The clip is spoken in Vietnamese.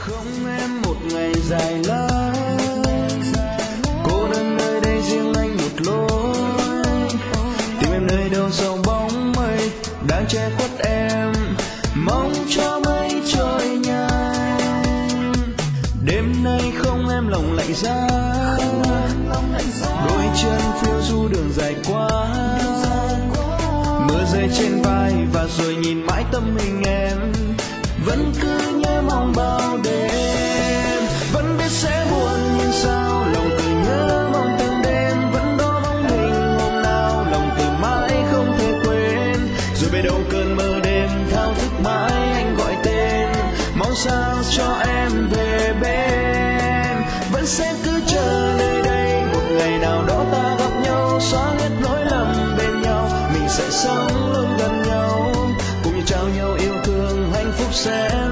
Không em một ngày dài lắm, cô đơn nơi đây riêng anh một lối, tìm em nơi đâu sau bóng mây đang che khuất em, mong cho mây trôi nhanh. Đêm nay không em lòng lạnh giá, đôi chân phiêu du đường dài quá, mưa rơi trên vai và rồi nhìn mãi tâm hình em, vẫn cứ nhớ mong bao đêm. Vẫn biết sẽ buồn nhưng sao lòng cứ nhớ mong từng đêm, vẫn đó bóng hình hôm nào lòng từ mãi không thể quên. Rồi về đâu cơn mơ đêm thao thức mãi anh gọi tên, mong sao cho em về bên. Vẫn sẽ cứ chờ nơi đây một ngày nào đó ta gặp nhau, xóa hết lỗi lầm bên nhau, mình sẽ sống luôn gần nhau, cùng nhau trao nhau yêu thương hạnh phúc sẽ